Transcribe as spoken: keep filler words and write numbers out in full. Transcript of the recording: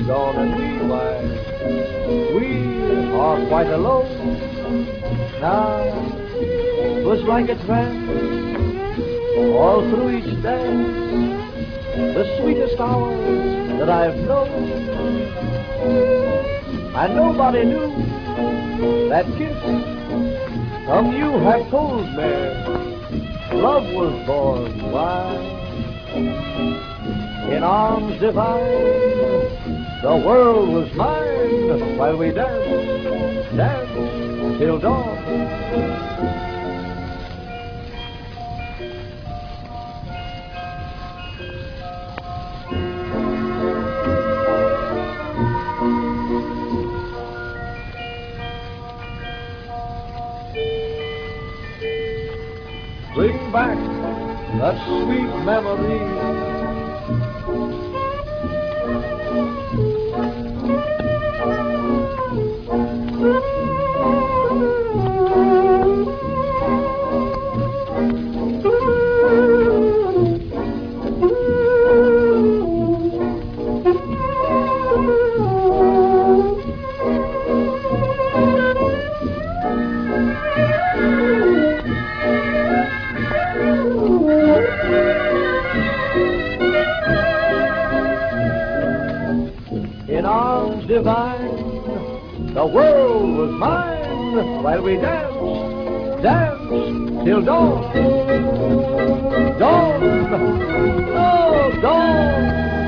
gone and we, why, we are quite alone. Now, it was like a trance all through each day, the sweetest hours that I've known. And nobody knew that kiss from you had told me love was born. Why, in arms divine, the world was mine while we danced, danced till dawn. Bring back that sweet memory. In arms divine, the world was mine while we danced, danced till dawn. Dawn, oh dawn.